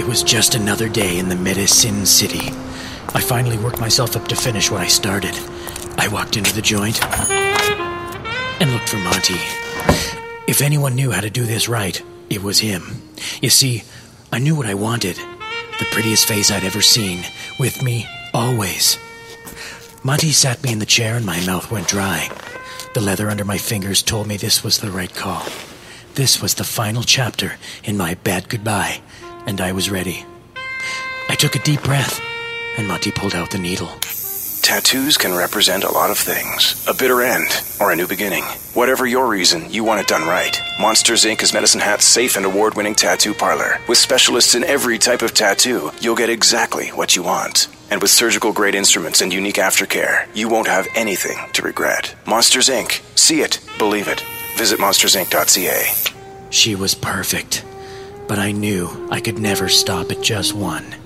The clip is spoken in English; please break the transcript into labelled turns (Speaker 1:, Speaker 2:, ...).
Speaker 1: It was just another day in the Medicine City. I finally worked myself up to finish what I started. I walked into the joint and looked for Monty. If anyone knew how to do this right, it was him. You see, I knew what I wanted. The prettiest face I'd ever seen, with me, always. Monty sat me in the chair and my mouth went dry. The leather under my fingers told me this was the right call. This was the final chapter in my bad goodbye, and I was ready. I took a deep breath, and Monty pulled out the needle.
Speaker 2: Tattoos can represent a lot of things. A bitter end, or a new beginning. Whatever your reason, you want it done right. Monsters, Inc. is Medicine Hat's safe and award-winning tattoo parlor. With specialists in every type of tattoo, you'll get exactly what you want. And with surgical-grade instruments and unique aftercare, you won't have anything to regret. Monsters, Inc. See it. Believe it. Visit monstersinc.ca.
Speaker 1: She was perfect, but I knew I could never stop at just one.